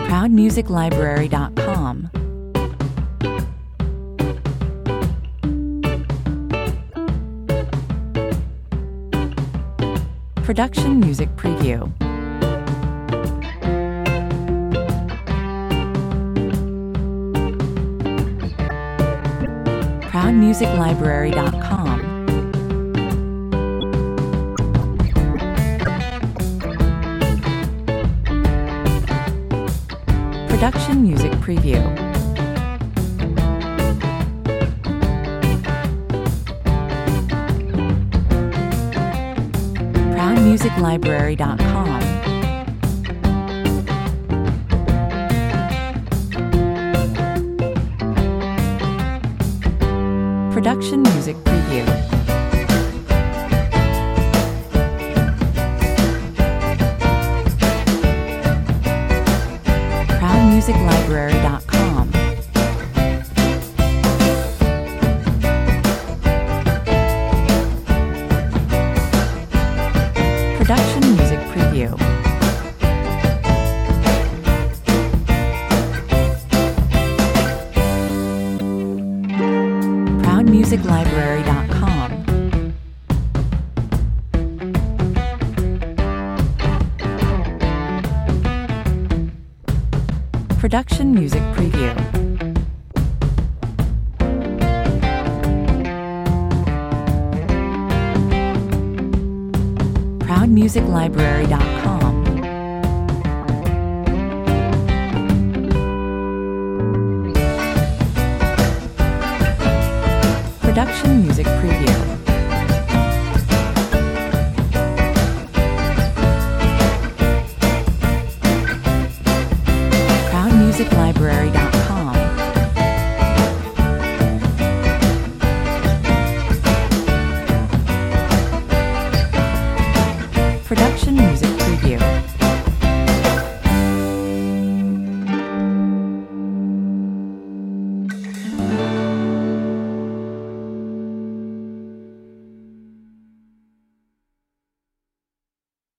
ProudMusicLibrary.com. Production Music Preview. ProudMusicLibrary.com. Production Music Preview. ProudMusicLibrary.com. Production Music Preview. ProudMusicLibrary.com. Production Music Preview. ProudMusicLibrary.com. Production Music Preview. ProudMusicLibrary.com. Production Music Preview. ProudMusicLibrary.com. Production